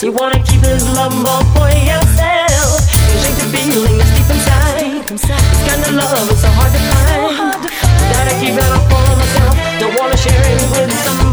You wanna keep this love all for yourself. Change the feeling that's deep inside. This kind of love is so hard to find. Gotta keep it all for myself. Don't wanna share it with somebody